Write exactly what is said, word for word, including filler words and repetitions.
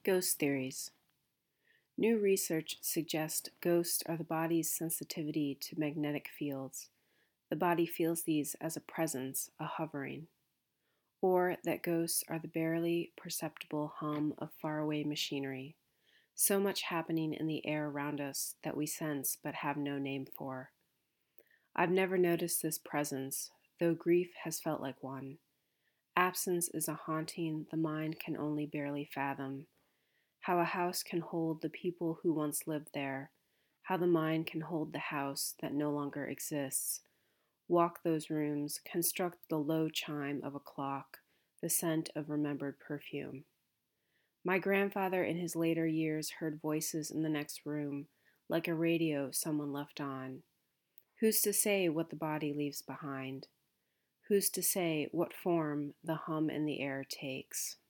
Ghost theories. New research suggests ghosts are the body's sensitivity to magnetic fields. The body feels these as a presence, a hovering. Or that ghosts are the barely perceptible hum of faraway machinery. So much happening in the air around us that we sense but have no name for. I've never noticed this presence, though grief has felt like one. Absence is a haunting the mind can only barely fathom. How a house can hold the people who once lived there, how the mind can hold the house that no longer exists, walk those rooms, construct the low chime of a clock, the scent of remembered perfume. My grandfather in his later years heard voices in the next room, like a radio someone left on. Who's to say what the body leaves behind? Who's to say what form the hum in the air takes?